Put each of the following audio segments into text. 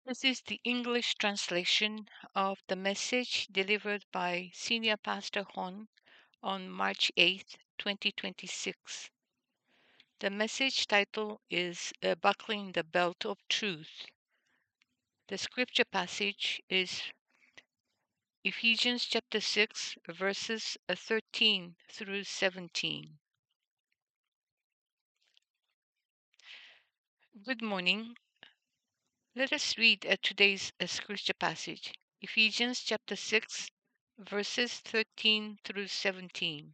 This is the English translation of the message delivered by Senior Pastor Hon on March 8th, 2026. The message title is Buckling the Belt of Truth. The scripture passage is Ephesians chapter 6, verses 13 through 17. Good morning. Let us read today's scripture passage, Ephesians chapter 6, verses 13 through 17.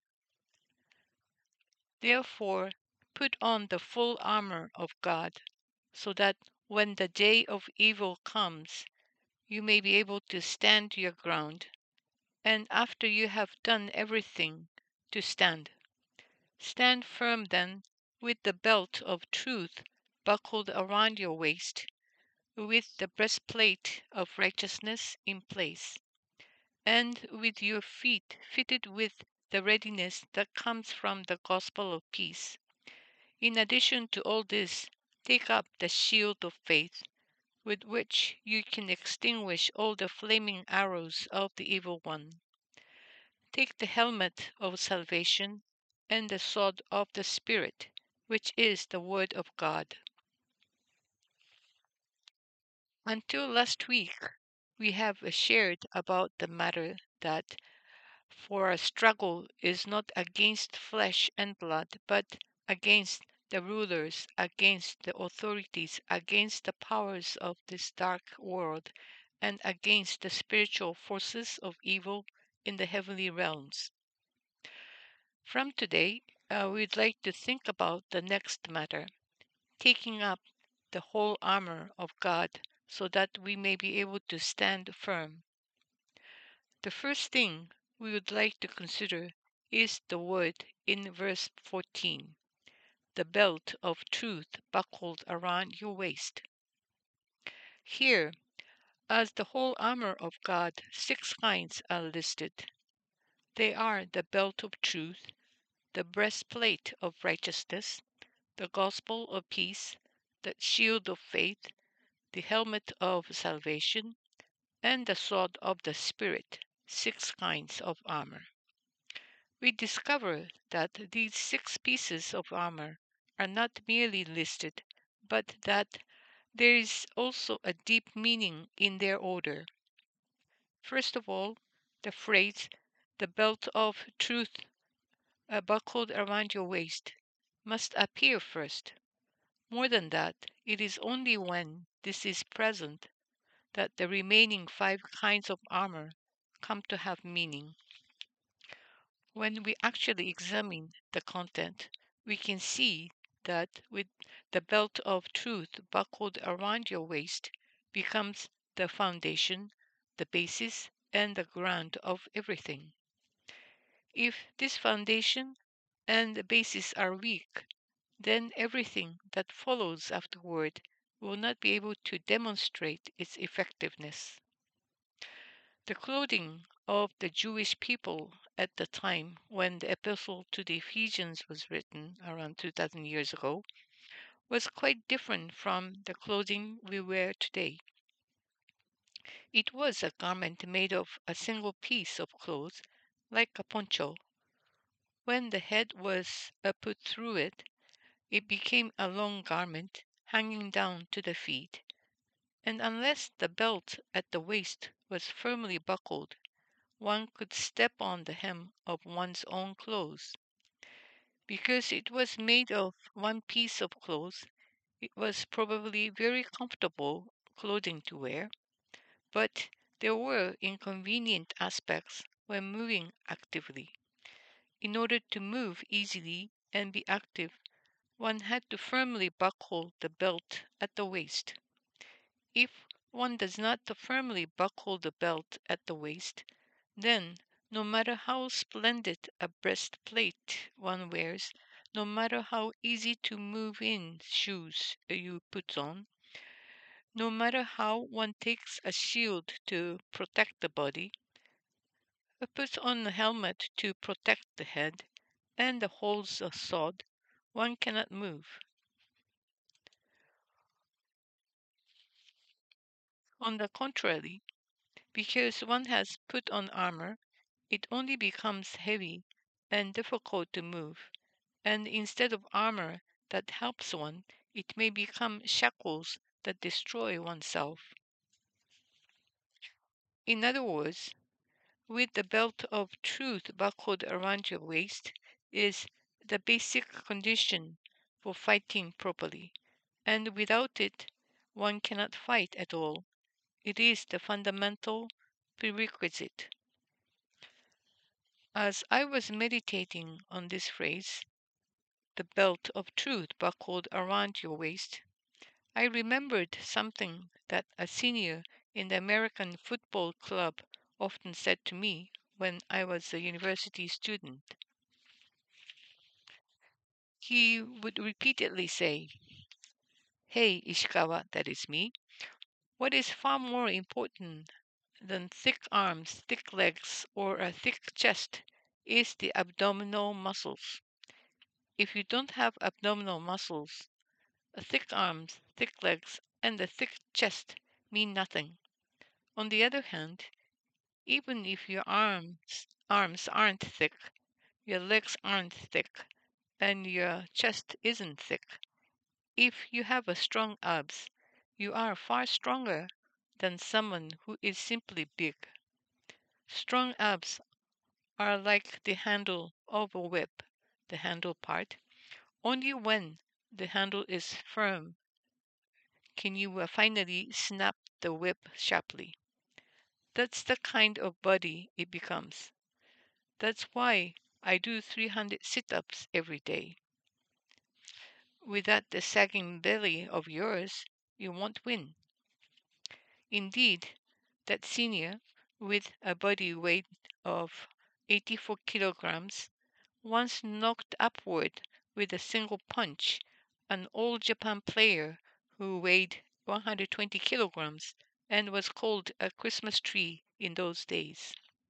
Therefore, put on the full armor of God, so that when the day of evil comes, you may be able to stand your ground, and after you have done everything, to stand. Stand firm then, with the belt of truth buckled around your waist, with the breastplate of righteousness in place, and with your feet fitted with the readiness that comes from the gospel of peace. In addition to all this, take up the shield of faith, with which you can extinguish all the flaming arrows of the evil one. Take the helmet of salvation and the sword of the Spirit, which is the Word of God. Until last week, we have shared about the matter that for our struggle is not against flesh and blood, but against the rulers, against the authorities, against the powers of this dark world, and against the spiritual forces of evil in the heavenly realms. From today, we'd like to think about the next matter, taking up the whole armor of God so that we may be able to stand firm. The first thing we would like to consider is the word in verse 14, the belt of truth buckled around your waist. Here, as the whole armor of God, 6 kinds are listed. They are the belt of truth, the breastplate of righteousness, the gospel of peace, the shield of faith, the helmet of salvation, and the sword of the Spirit, 6 kinds of armor. We discover that these 6 pieces of armor are not merely listed, but that there is also a deep meaning in their order. First of all, the phrase, the belt of truth buckled around your waist, must appear first. More than that, it is only when this is present that the remaining 5 kinds of armor come to have meaning. When we actually examine the content, we can see that with the belt of truth buckled around your waist becomes the foundation, the basis, and the ground of everything. If this foundation and the basis are weak, then everything that follows afterward will not be able to demonstrate its effectiveness. The clothing of the Jewish people at the time when the epistle to the Ephesians was written around 2000 years ago was quite different from the clothing we wear today. It was a garment made of a single piece of cloth, like a poncho. When the head was put through it, it became a long garment hanging down to the feet, and unless the belt at the waist was firmly buckled, one could step on the hem of one's own clothes. Because it was made of one piece of cloth, it was probably very comfortable clothing to wear, but there were inconvenient aspects when moving actively. In order to move easily and be active, one had to firmly buckle the belt at the waist. If one does not firmly buckle the belt at the waist, then no matter how splendid a breastplate one wears, no matter how easy to move in shoes you put on, no matter how one takes a shield to protect the body, puts on a helmet to protect the head, and holds a sword, one cannot move. On the contrary, because one has put on armor, it only becomes heavy and difficult to move, and instead of armor that helps one, it may become shackles that destroy oneself. In other words, with the belt of truth buckled around your waist is the basic condition for fighting properly, and without it, one cannot fight at all. It is the fundamental prerequisite. As I was meditating on this phrase, the belt of truth buckled around your waist, I remembered something that a senior in the American Football Club often said to me when I was a university student. He would repeatedly say, "Hey, Ishikawa, that is me. What is far more important than thick arms, thick legs, or a thick chest is the abdominal muscles. If you don't have abdominal muscles, thick arms, thick legs, and a thick chest mean nothing. On the other hand, even if your arms aren't thick, your legs aren't thick, and your chest isn't thick, if you have a strong abs, you are far stronger than someone who is simply big. Strong abs are like the handle of a whip, the handle part. Only when the handle is firm can you finally snap the whip sharply. That's the kind of body it becomes. That's why I do 300 sit ups every day. Without the sagging belly of yours, you won't win. Indeed, that senior, with a body weight of 84 kilograms, once knocked upward with a single punch an All Japan player who weighed 120 kilograms and was called a Christmas tree in those days.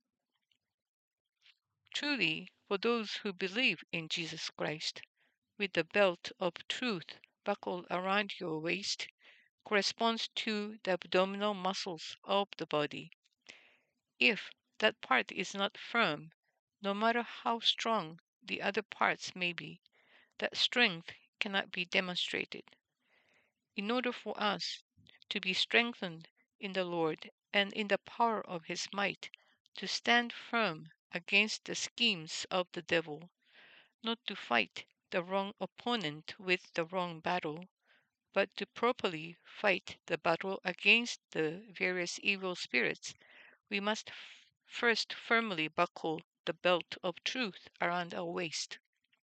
Truly, for those who believe in Jesus Christ, with the belt of truth buckled around your waist, corresponds to the abdominal muscles of the body. If that part is not firm, no matter how strong the other parts may be, that strength cannot be demonstrated. In order for us to be strengthened in the Lord and in the power of his might, to stand firm against the schemes of the devil, not to fight the wrong opponent with the wrong battle, but to properly fight the battle against the various evil spirits, we must first firmly buckle the belt of truth around our waist.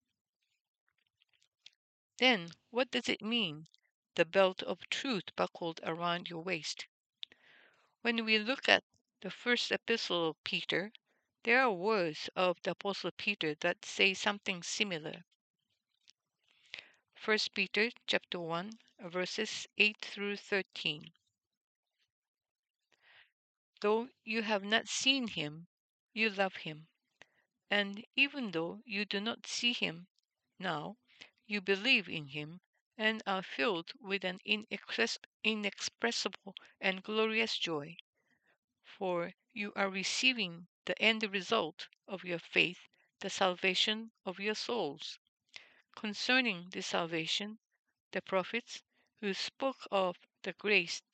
Then, what does it mean, the belt of truth buckled around your waist? When we look at the first epistle of Peter, there are words of the Apostle Peter that say something similar. 1 Peter chapter 1, verses 8 through 13. Though you have not seen him, you love him. And even though you do not see him now, you believe in him and are filled with an inexpressible and glorious joy, for you are receiving the end result of your faith, the salvation of your souls. Concerning this salvation, the prophets, who spoke of the grace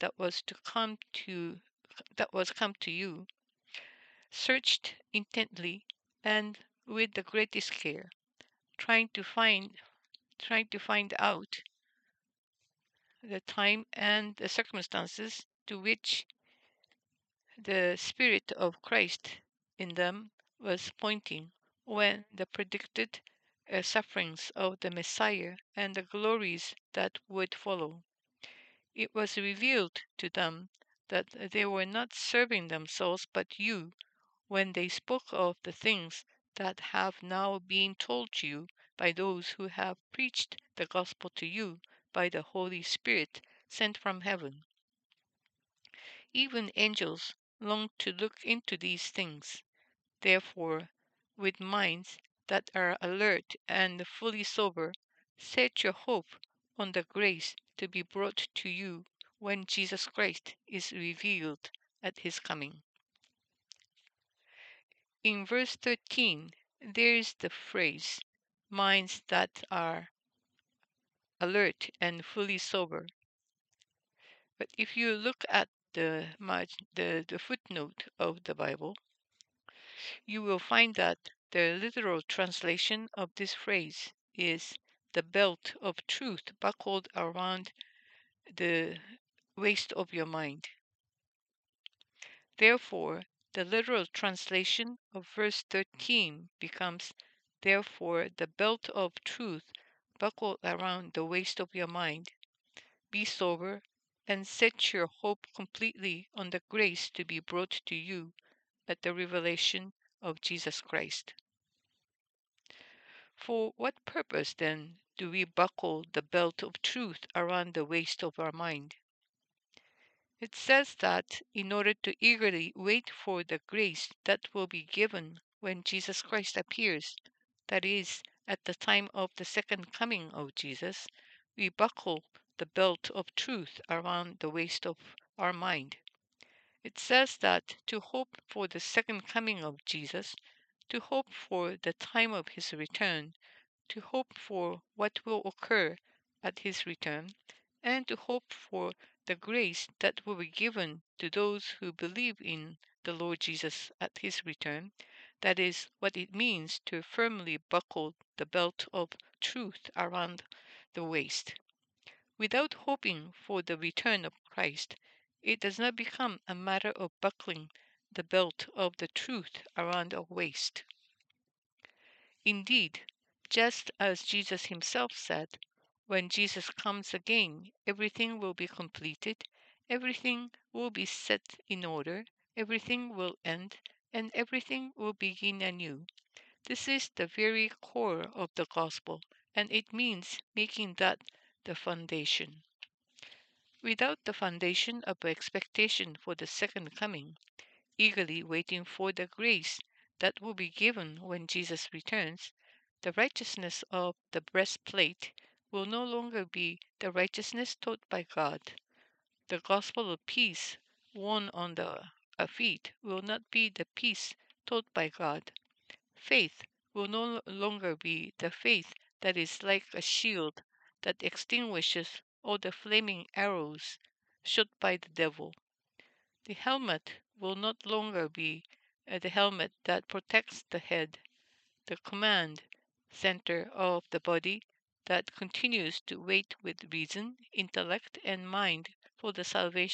that was come to you, searched intently and with the greatest care, trying to find out the time and the circumstances to which the Spirit of Christ in them was pointing when the predicted sufferings of the Messiah and the glories that would follow. It was revealed to them that they were not serving themselves but you when they spoke of the things that have now been told you by those who have preached the gospel to you by the Holy Spirit sent from heaven. Even angels long to look into these things. Therefore, with minds that are alert and fully sober, set your hope on the grace to be brought to you when Jesus Christ is revealed at his coming. In verse 13, there is the phrase, minds that are alert and fully sober. But if you look at the footnote of the Bible, you will find that the literal translation of this phrase is the belt of truth buckled around the waist of your mind. Therefore, the literal translation of verse 13 becomes, therefore, the belt of truth buckled around the waist of your mind. Be sober and set your hope completely on the grace to be brought to you at the revelation of Jesus Christ. For what purpose, then, do we buckle the belt of truth around the waist of our mind? It says that in order to eagerly wait for the grace that will be given when Jesus Christ appears, that is, at the time of the second coming of Jesus, we buckle the belt of truth around the waist of our mind. It says that to hope for the second coming of Jesus, to hope for the time of his return, to hope for what will occur at his return, and to hope for the grace that will be given to those who believe in the Lord Jesus at his return. That is what it means to firmly buckle the belt of truth around the waist. Without hoping for the return of Christ, it does not become a matter of buckling the belt of the truth around our waist. Indeed, just as Jesus himself said, when Jesus comes again, everything will be completed, everything will be set in order, everything will end, and everything will begin anew. This is the very core of the gospel, and it means making that the foundation. Without the foundation of expectation for the second coming, eagerly waiting for the grace that will be given when Jesus returns, the righteousness of the breastplate will no longer be the righteousness taught by God. The gospel of peace worn on the feet will not be the peace taught by God. Faith will no longer be the faith that is like a shield that extinguishes all the flaming arrows shot by the devil. The helmet will not longer be the helmet that protects the head, the command center of the body that continues to wait with reason, intellect, and mind for the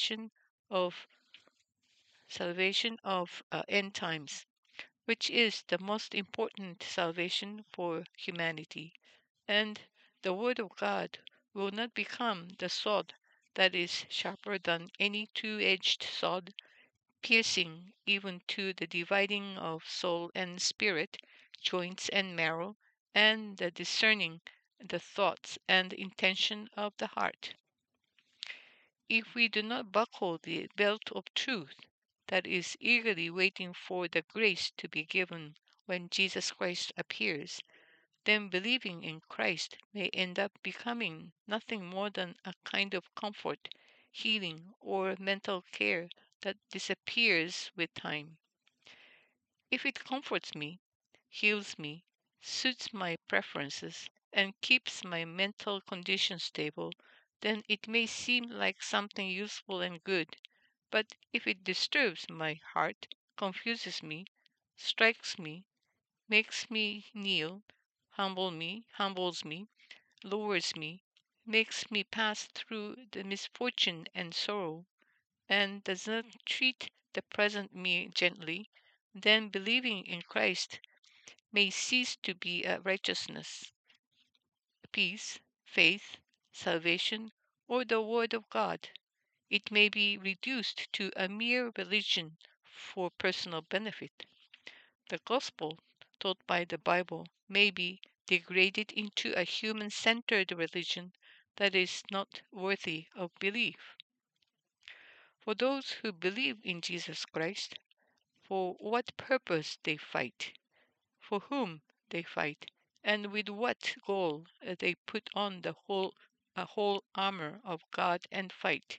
salvation of end times, which is the most important salvation for humanity. And the Word of God will not become the sword that is sharper than any two-edged sword, piercing even to the dividing of soul and spirit, joints and marrow, and the discerning the thoughts and intention of the heart. If we do not buckle the belt of truth, that is eagerly waiting for the grace to be given when Jesus Christ appears, then believing in Christ may end up becoming nothing more than a kind of comfort, healing, or mental care that disappears with time. If it comforts me, heals me, suits my preferences, and keeps my mental condition stable, then it may seem like something useful and good. But if it disturbs my heart, confuses me, strikes me, makes me kneel, humbles me, lowers me, makes me pass through the misfortune and sorrow, and does not treat the present me gently, then believing in Christ may cease to be a righteousness, peace, faith, salvation, or the Word of God. It may be reduced to a mere religion for personal benefit. The gospel taught by the Bible may be degraded into a human centered religion that is not worthy of belief. For those who believe in Jesus Christ, for what purpose they fight, for whom they fight, and with what goal they put on the whole armor of God and fight,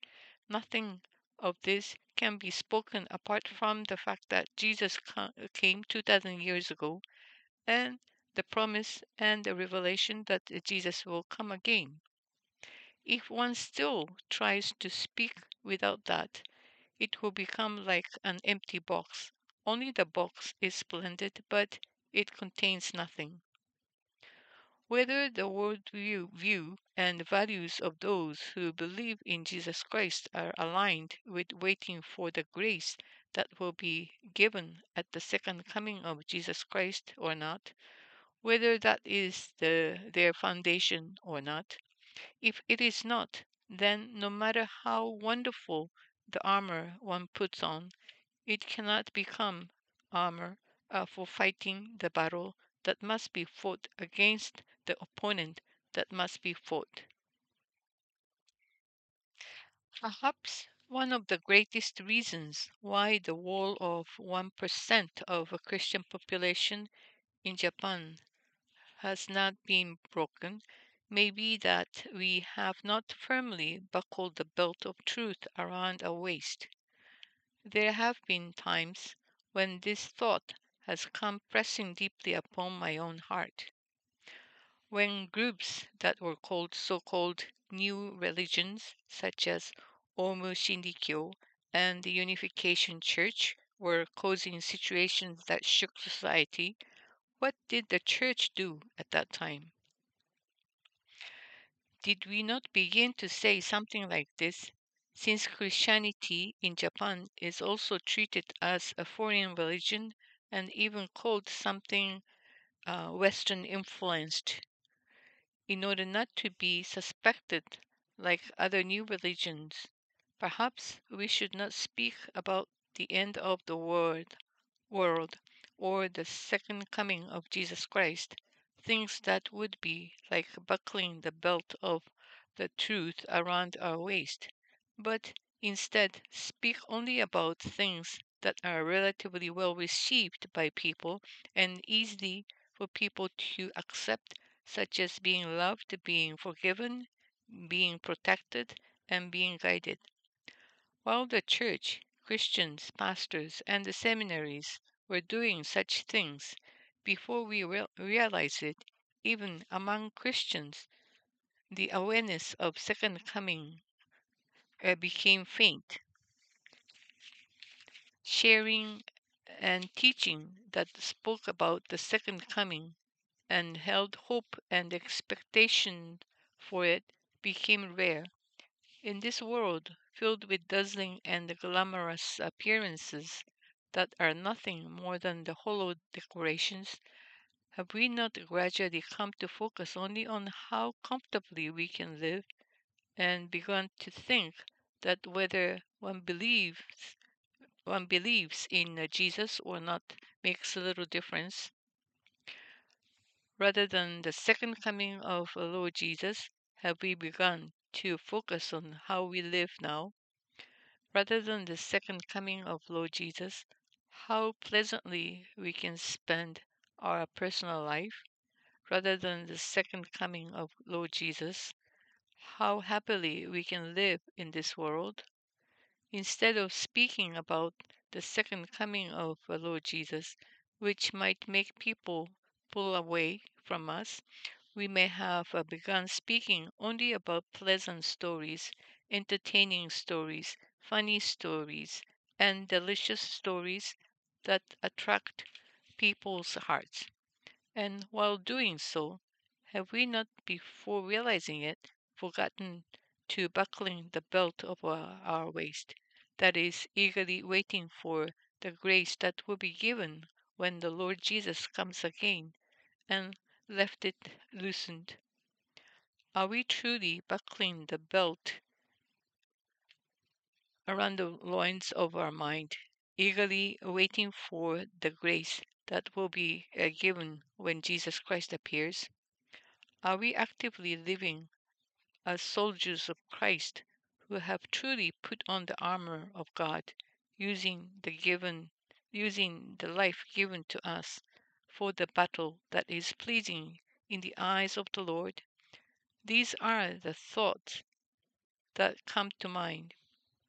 Nothing of this can be spoken apart from the fact that Jesus came 2000 years ago and the promise and the revelation that Jesus will come again. If one still tries to speak without that, it will become like an empty box. Only the box is splendid, but it contains nothing. Whether the worldview and values of those who believe in Jesus Christ are aligned with waiting for the grace that will be given at the second coming of Jesus Christ or not, whether that is their foundation or not, if it is not, then no matter how wonderful the armor one puts on, it cannot become armor for fighting the battle that must be fought against the opponent that must be fought. Perhaps one of the greatest reasons why the wall of 1% of a Christian population in Japan has not been broken may be that we have not firmly buckled the belt of truth around our waist. There have been times when this thought has come pressing deeply upon my own heart. When groups that were called so-called new religions, such as Omu Shindikyo and the Unification Church, were causing situations that shook society, what did the church do at that time? Did we not begin to say something like this? Since Christianity in Japan is also treated as a foreign religion and even called something Western influenced, in order not to be suspected like other new religions, perhaps we should not speak about the end of the world or the second coming of Jesus Christ, things that would be like buckling the belt of the truth around our waist, but instead speak only about things that are relatively well received by people and easy for people to accept, such as being loved, being forgiven, being protected, and being guided. While the church, Christians, pastors, and the seminaries were doing such things, before we realized it, even among Christians, the awareness of second coming became faint. Sharing and teaching that spoke about the second coming and held hope and expectation for it became rare. In this world filled with dazzling and glamorous appearances that are nothing more than the hollow decorations, have we not gradually come to focus only on how comfortably we can live and begun to think that whether one believes in Jesus or not makes a little difference? Rather than the second coming of the Lord Jesus, have we begun to focus on how we live now? Rather than the second coming of Lord Jesus, how pleasantly we can spend our personal life? Rather than the second coming of Lord Jesus, how happily we can live in this world? Instead of speaking about the second coming of the Lord Jesus, which might make people pull away from us, we may have begun speaking only about pleasant stories, entertaining stories, funny stories, and delicious stories that attract people's hearts. And while doing so, have we not, before realizing it, forgotten to buckling the belt of our waist, that is, eagerly waiting for the grace that will be given when the Lord Jesus comes again, and left it loosened? Are we truly buckling the belt around the loins of our mind, eagerly waiting for the grace that will be given when Jesus Christ appears? Are we actively living as soldiers of Christ who have truly put on the armor of God, using the life given to us for the battle that is pleasing in the eyes of the Lord? These are the thoughts that come to mind.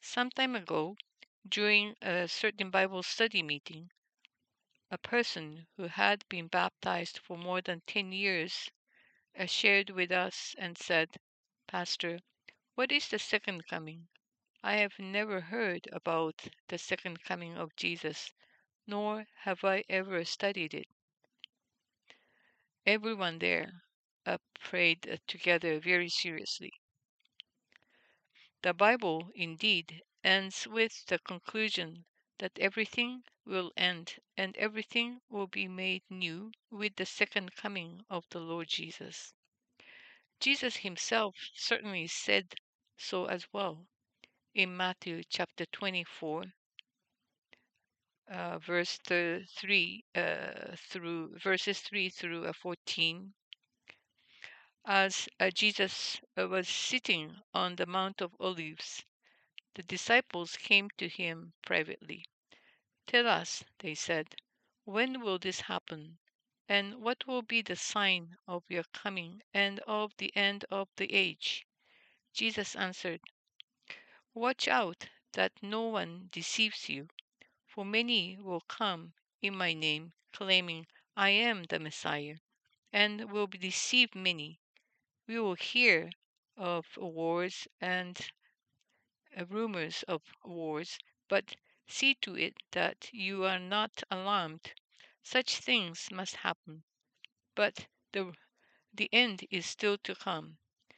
Some time ago, during a certain Bible study meeting, a person who had been baptized for more than 10 years shared with us and said, "Pastor, what is the second coming? I have never heard about the second coming of Jesus, nor have I ever studied it." Everyone there prayed together very seriously. The Bible, indeed, ends with the conclusion that everything will end and everything will be made new with the second coming of the Lord Jesus. Jesus himself certainly said so as well in Matthew chapter 24, verse 3 through verses 3 through 14. As Jesus was sitting on the Mount of Olives, the disciples came to him privately. "Tell us," they said, "when will this happen? And what will be the sign of your coming and of the end of the age?" Jesus answered, "Watch out that no one deceives you, for many will come in my name, claiming, 'I am the Messiah,' and will deceive many. We will hear of wars and rumors of wars, but see to it that you are not alarmed. Such things must happen, but the end is still to come.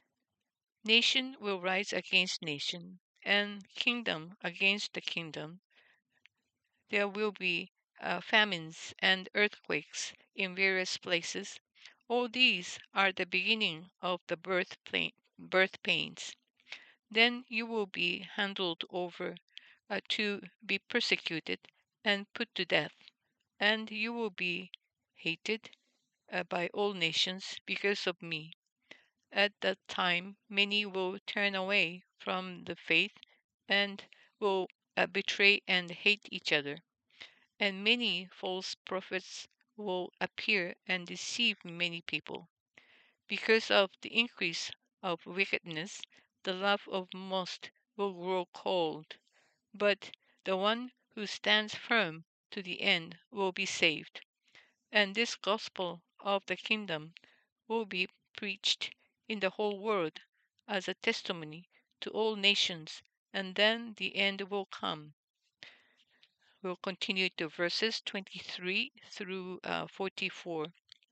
Nation will rise against nation, and kingdom against the kingdom. There will be famines and earthquakes in various places. All these are the beginning of the birth pains. Then you will be handed over to be persecuted and put to death, and you will be hated by all nations because of me. At that time, many will turn away from the faith and will betray and hate each other, and many false prophets will appear and deceive many people. Because of the increase of wickedness, the love of most will grow cold, but the one who stands firm to the end will be saved. And this gospel of the kingdom will be preached in the whole world as a testimony to all nations, and then the end will come. We'll continue to verses 23 through 44.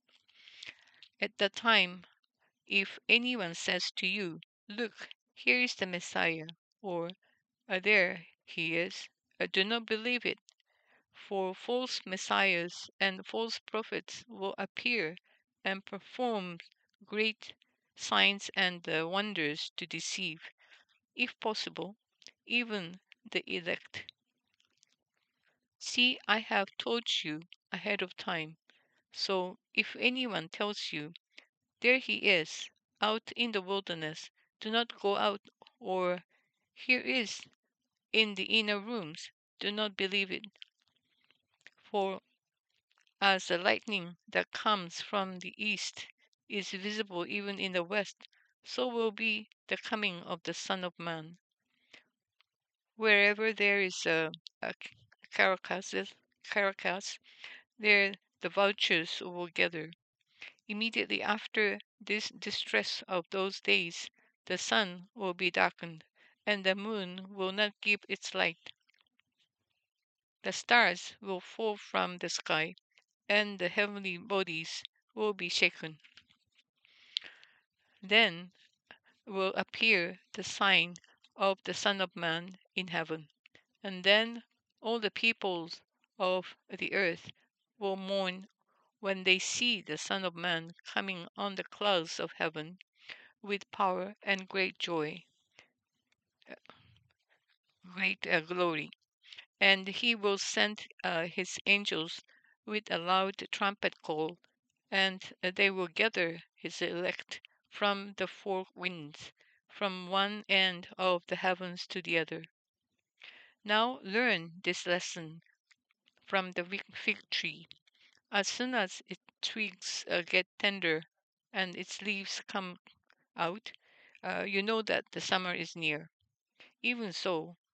At the time, if anyone says to you, "Look, here is the Messiah," or "There he is," do not believe it, for false messiahs and false prophets will appear and perform great signs and wonders to deceive, if possible, even the elect. See, I have told you ahead of time. So if anyone tells you, "There he is, out in the wilderness," do not go out, or "Here is, in the inner rooms," do not believe it. For as the lightning that comes from the east is visible even in the west, so will be the coming of the Son of Man. Wherever there is a carcass, carcass, there the vultures will gather. Immediately after this distress of those days, the sun will be darkened, and the moon will not give its light. The stars will fall from the sky, and the heavenly bodies will be shaken. Then will appear the sign of the Son of Man in heaven, and then all the peoples of the earth will mourn when they see the Son of Man coming on the clouds of heaven with power and great joy, great glory. And he will send his angels with a loud trumpet call, and they will gather his elect from the four winds, from one end of the heavens to the other. Now learn this lesson from the fig tree. As soon as its twigs get tender and its leaves come out, you know that the summer is near. Even so,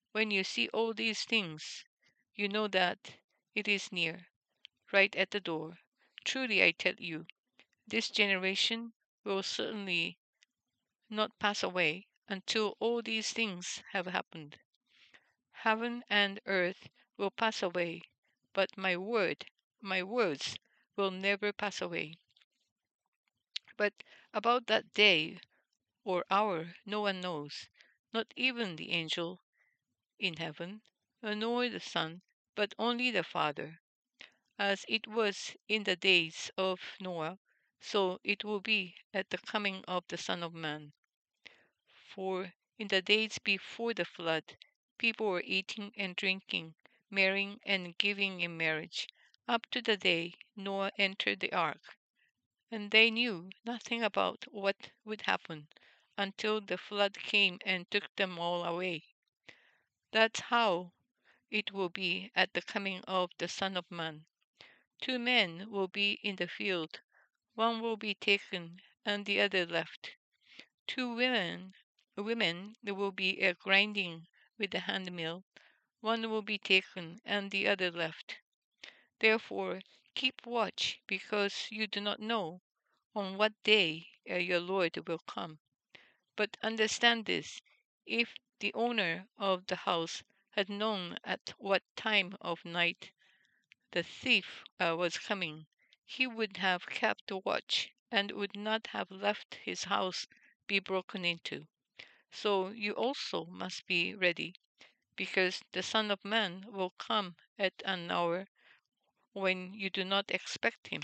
When you see all these things, you know that it is near, right at the door. Truly I tell you, this generation will certainly not pass away until all these things have happened. Heaven and earth will pass away, but my words, will never pass away. But about that day or hour no one knows, not even the angel in heaven, nor the Son, but only the Father. As it was in the days of Noah, so it will be at the coming of the Son of Man. For in the days before the flood, people were eating and drinking, marrying and giving in marriage, up to the day Noah entered the ark. And they knew nothing about what would happen until the flood came and took them all away. That's how it will be at the coming of the Son of Man. Two men will be in the field, one will be taken and the other left. Two women will be grinding with the handmill, one will be taken and the other left. Therefore, keep watch, because you do not know on what day your Lord will come. But understand this, if the owner of the house had known at what time of night the thief was coming, he would have kept watch and would not have left his house be broken into. So you also must be ready, because the Son of Man will come at an hour when you do not expect him.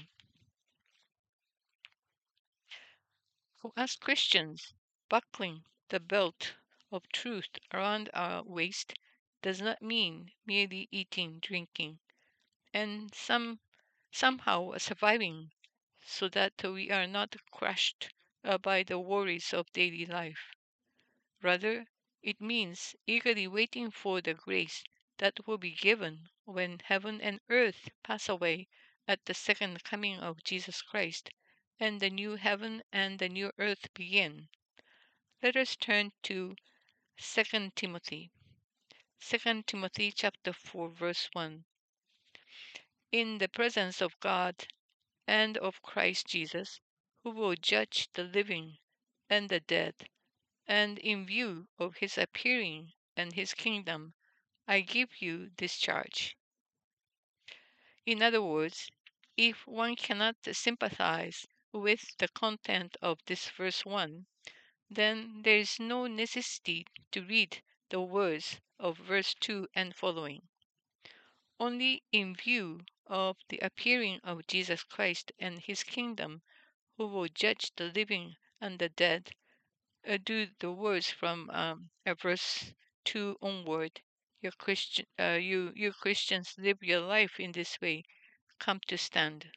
For us Christians, buckling the belt of truth around our waist does not mean merely eating, drinking, and somehow surviving so that we are not crushed by the worries of daily life. Rather, it means eagerly waiting for the grace that will be given when heaven and earth pass away at the second coming of Jesus Christ and the new heaven and the new earth begin. Let us turn to Second Timothy. Second Timothy chapter 4 verse 1. In the presence of God and of Christ Jesus, who will judge the living and the dead, and in view of his appearing and his kingdom, I give you this charge. In other words, if one cannot sympathize with the content of this verse 1, then there is no necessity to read the words of verse 2 and following. Only in view of the appearing of Jesus Christ and his kingdom, who will judge the living and the dead, do the words from verse 2 onward, you Christians live your life in this way, come to stand.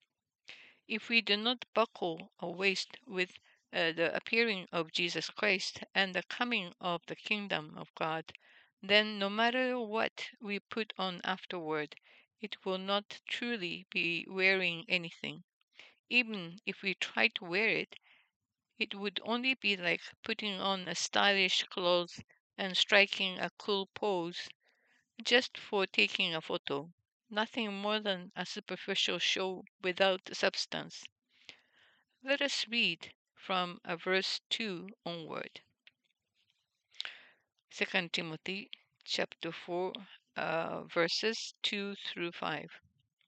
If we do not buckle our waist with the appearing of Jesus Christ and the coming of the kingdom of God, then no matter what we put on afterward, it will not truly be wearing anything. Even if we try to wear it, it would only be like putting on a stylish clothes and striking a cool pose just for taking a photo, nothing more than a superficial show without substance. Let us read from verse 2 onward. 2 Timothy chapter 4, verses 2 through 5.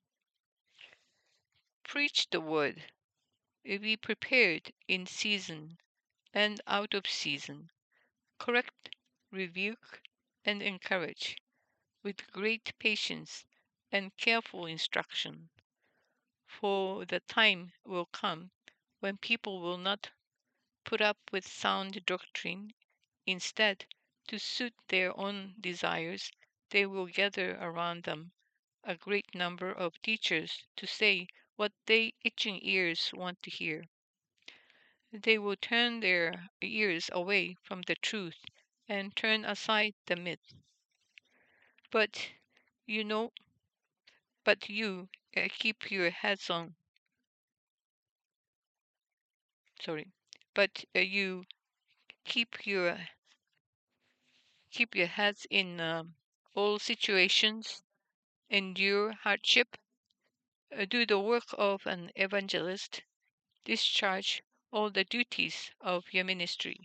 Preach the word, be prepared in season and out of season. Correct, rebuke, and encourage with great patience and careful instruction. For the time will come when people will not put up with sound doctrine. Instead, to suit their own desires, they will gather around them a great number of teachers to say what their itching ears want to hear. They will turn their ears away from the truth and turn aside the myth. But you know, but you keep your heads on. Sorry, but you keep your keep your heads in all situations, endure hardship, do the work of an evangelist, discharge all the duties of your ministry.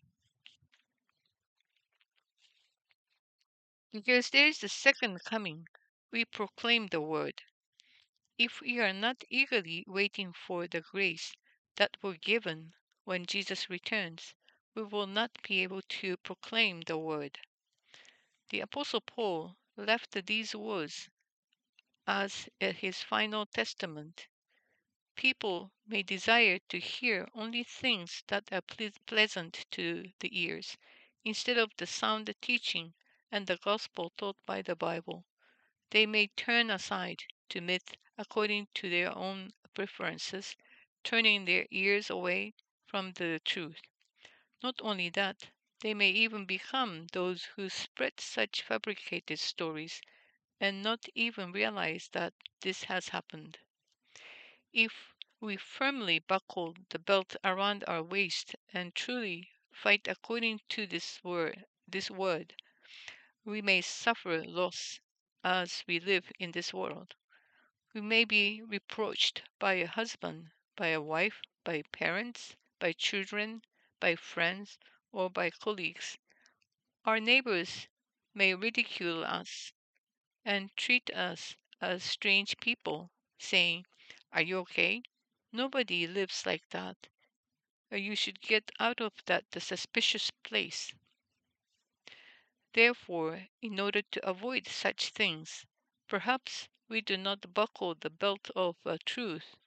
Because there is the second coming, we proclaim the word. If we are not eagerly waiting for the grace that will given when Jesus returns, we will not be able to proclaim the word. The Apostle Paul left these words as his final testament. People may desire to hear only things that are pleasant to the ears, instead of the sound teaching and the gospel taught by the Bible. They may turn aside to myth according to their own preferences, turning their ears away from the truth. Not only that, they may even become those who spread such fabricated stories and not even realize that this has happened. If we firmly buckle the belt around our waist and truly fight according to this word, we may suffer loss as we live in this world. We may be reproached by a husband, by a wife, by parents, by children, by friends, or by colleagues. Our neighbors may ridicule us and treat us as strange people, saying, "Are you okay? Nobody lives like that. You should get out of that the suspicious place." Therefore, in order to avoid such things, perhaps we do not buckle the belt of truth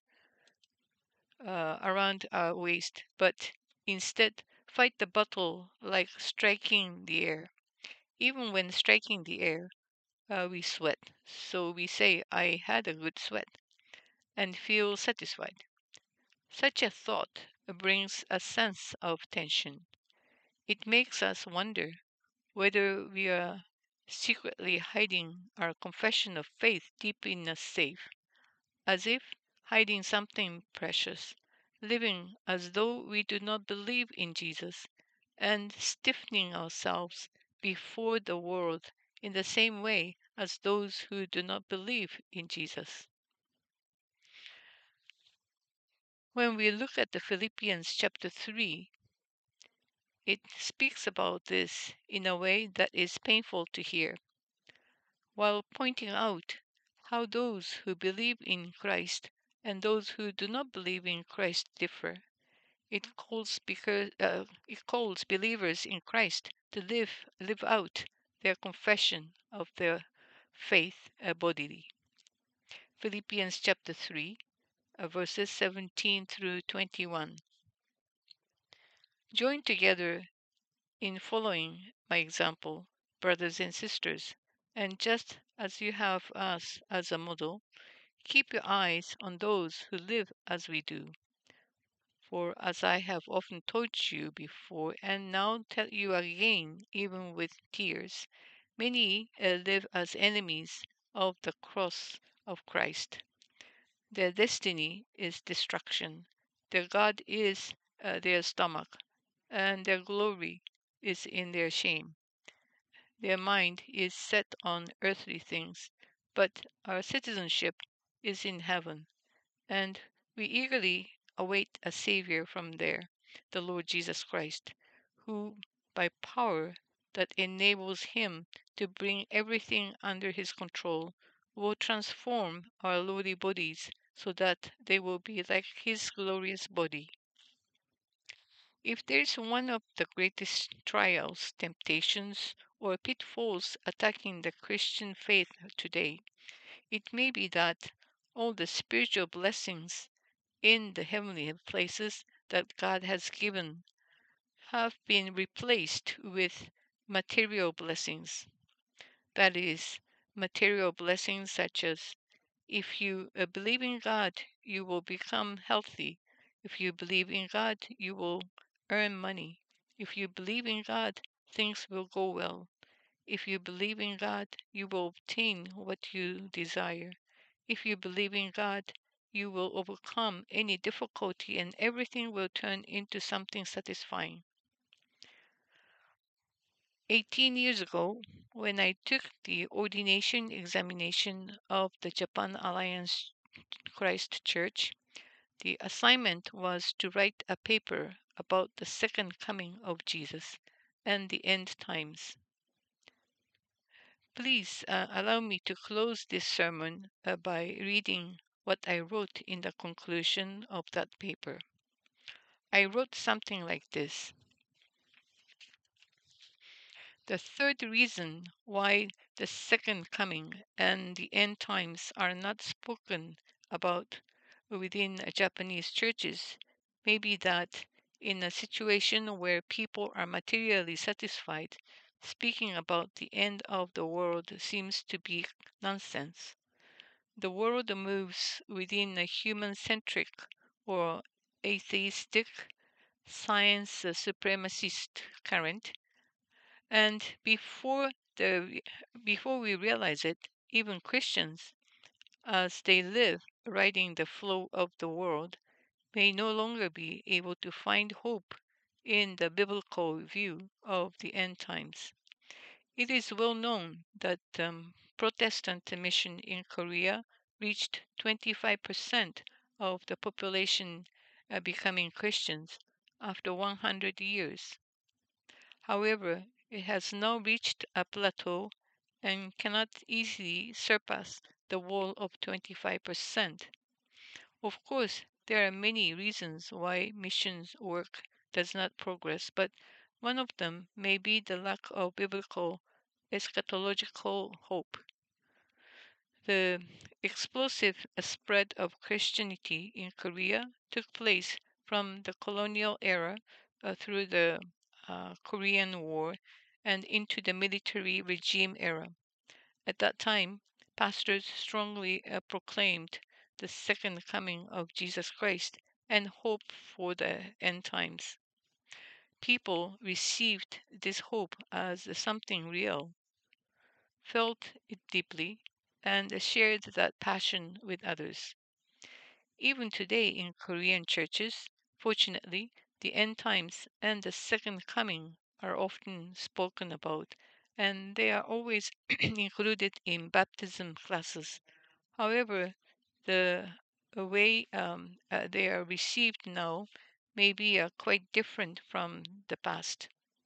around our waist, but instead fight the battle like striking the air. Even when striking the air, we sweat. So we say, "I had a good sweat," and feel satisfied. Such a thought brings a sense of tension. It makes us wonder whether we are secretly hiding our confession of faith deep in a safe, as if hiding something precious, living as though we do not believe in Jesus, and stiffening ourselves before the world in the same way as those who do not believe in Jesus. When we look at the Philippians chapter 3, it speaks about this in a way that is painful to hear, while pointing out how those who believe in Christ and those who do not believe in Christ differ. It calls believers in Christ to live out their confession of their faith bodily. Philippians chapter 3, verses 17 through 21. Join together in following my example, brothers and sisters, and just as you have us as a model, keep your eyes on those who live as we do. For as I have often told you before, and now tell you again, even with tears, many live as enemies of the cross of Christ. Their destiny is destruction. Their God is their stomach, and their glory is in their shame. Their mind is set on earthly things, but our citizenship is in heaven, and we eagerly await a Savior from there, the Lord Jesus Christ, who, by power that enables him to bring everything under his control, will transform our lowly bodies so that they will be like his glorious body. If there is one of the greatest trials, temptations, or pitfalls attacking the Christian faith today, it may be that all the spiritual blessings in the heavenly places that God has given have been replaced with material blessings. That is, material blessings such as, if you believe in God, you will become healthy. If you believe in God, you will earn money. If you believe in God, things will go well. If you believe in God, you will obtain what you desire. If you believe in God, you will overcome any difficulty and everything will turn into something satisfying. 18 years ago, when I took the ordination examination of the Japan Alliance Christ Church, the assignment was to write a paper about the second coming of Jesus and the end times. Please allow me to close this sermon by reading what I wrote in the conclusion of that paper. I wrote something like this. The third reason why the second coming and the end times are not spoken about within Japanese churches may be that in a situation where people are materially satisfied, speaking about the end of the world seems to be nonsense. The world moves within a human-centric or atheistic, science supremacist current, and before we realize it, even Christians, as they live riding the flow of the world, may no longer be able to find hope in the biblical view of the end times. It is well known that Protestant mission in Korea reached 25% of the population becoming Christians after 100 years. However, it has now reached a plateau and cannot easily surpass the wall of 25%. Of course, there are many reasons why missions work does not progress, but one of them may be the lack of biblical eschatological hope. The explosive spread of Christianity in Korea took place from the colonial era through the Korean War and into the military regime era. At that time, pastors strongly proclaimed the second coming of Jesus Christ and hope for the end times. People received this hope as something real, felt it deeply, and shared that passion with others. Even today in Korean churches, fortunately, the end times and the second coming are often spoken about, and they are always included in baptism classes. However, the way they are received now may be quite different from the past.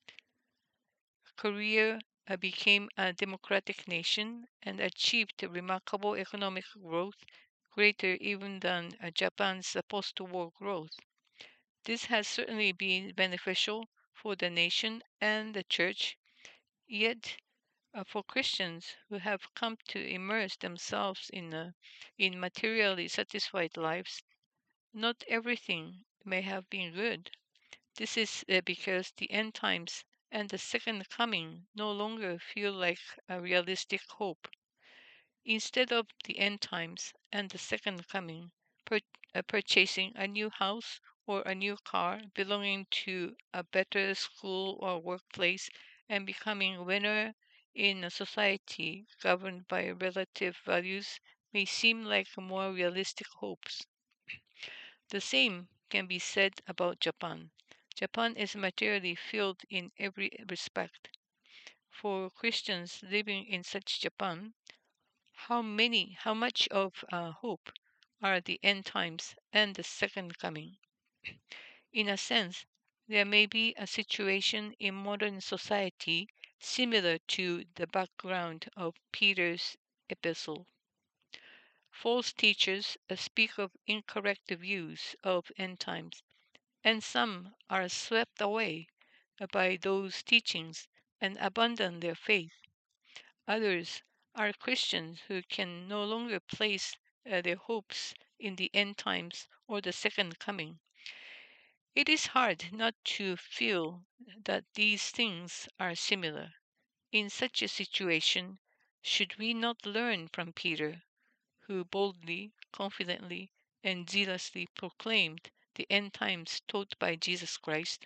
Korea became a democratic nation and achieved remarkable economic growth, greater even than Japan's post-war growth. This has certainly been beneficial for the nation and the church, yet for Christians who have come to immerse themselves in materially satisfied lives, not everything may have been good. This is because the end times and the second coming no longer feel like a realistic hope. Instead of the end times and the second coming, purchasing a new house or a new car, belonging to a better school or workplace, and becoming a winner in a society governed by relative values may seem like more realistic hopes. The same can be said about Japan. Japan is materially filled in every respect. For Christians living in such Japan, how much of hope are the end times and the second coming? In a sense, there may be a situation in modern society similar to the background of Peter's epistle. False teachers speak of incorrect views of end times, and some are swept away by those teachings and abandon their faith. Others are Christians who can no longer place their hopes in the end times or the second coming. It is hard not to feel that these things are similar. In such a situation, should we not learn from Peter, who boldly, confidently, and zealously proclaimed the end times taught by Jesus Christ?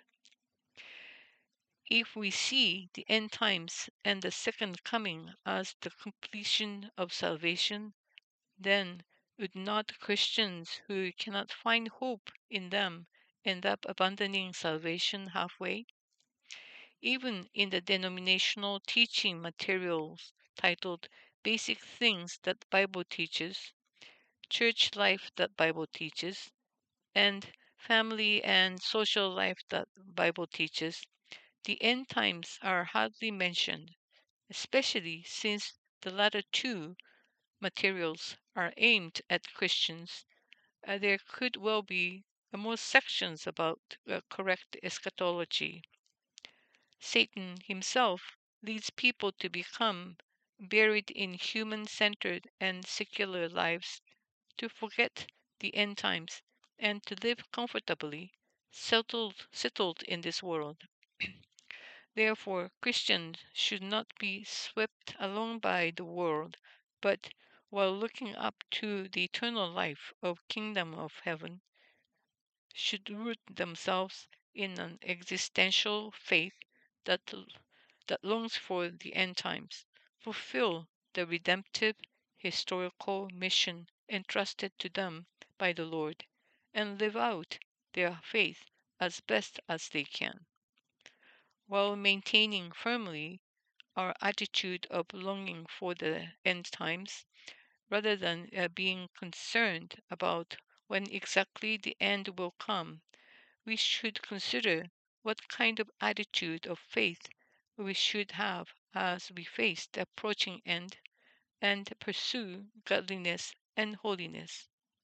If we see the end times and the second coming as the completion of salvation, then would not Christians who cannot find hope in them end up abandoning salvation halfway? Even in the denominational teaching materials titled Basic Things That Bible Teaches, Church Life That Bible Teaches, and Family and Social Life That Bible Teaches, the end times are hardly mentioned, especially since the latter two materials are aimed at Christians. There could well be more sections about correct eschatology. Satan himself leads people to become buried in human centered and secular lives, to forget the end times, and to live comfortably, settled in this world. Therefore, Christians should not be swept along by the world, but while looking up to the eternal life of kingdom of heaven, should root themselves in an existential faith that that longs for the end times, fulfill the redemptive historical mission entrusted to them by the Lord, and live out their faith as best as they can, while maintaining firmly our attitude of longing for the end times, rather than being concerned about when exactly the end will come. We should consider what kind of attitude of faith we should have as we face the approaching end, and pursue godliness and holiness.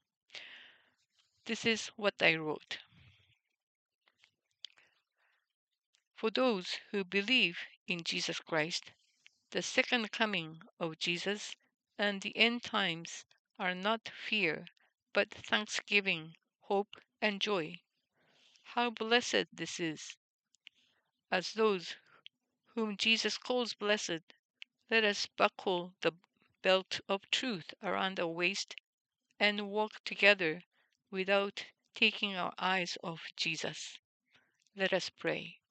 This is what I wrote. For those who believe in Jesus Christ, the second coming of Jesus and the end times are not fear, but thanksgiving, hope, and joy. How blessed this is! As those whom Jesus calls blessed, let us buckle the belt of truth around our waist and walk together without taking our eyes off Jesus. Let us pray.